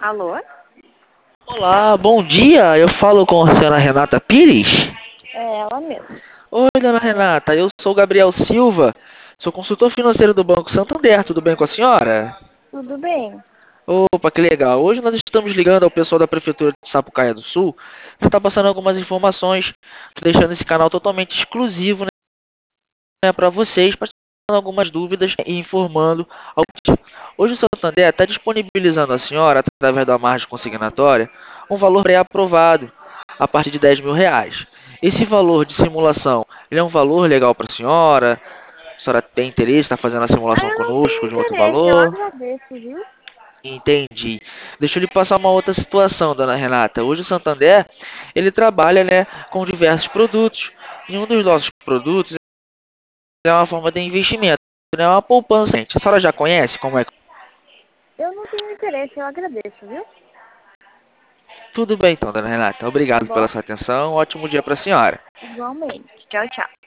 Alô? Olá, bom dia. Eu falo com a senhora Renata Pires. É ela mesmo. Oi, dona Renata. Eu sou Gabriel Silva. Sou consultor financeiro do Banco Santander. Tudo bem com a senhora? Tudo bem? Opa, que legal. Hoje nós estamos ligando ao pessoal da Prefeitura de Sapucaia do Sul para estar passando algumas informações, deixando esse canal totalmente exclusivo, né, para vocês, para tirar algumas dúvidas e informando. Hoje o Santander está disponibilizando à senhora, através da margem consignatória, um valor pré-aprovado a partir de R$ 10.000. Esse valor de simulação, ele é um valor legal para a senhora? A senhora tem interesse em estar fazendo a Ah, simulação eu não tenho conosco de um outro interesse, eu valor? agradeço, viu? Entendi. Deixa eu lhe passar uma outra situação, dona Renata. Hoje o Santander, ele trabalha, né, com diversos produtos. E um dos nossos produtos é uma forma de investimento, né, uma poupança. A senhora já conhece como é? Eu não tenho interesse, eu agradeço, viu? Tudo bem então, dona Renata. Tá Obrigado pela bom? sua atenção. Ótimo dia para a senhora. Igualmente. Tchau, tchau.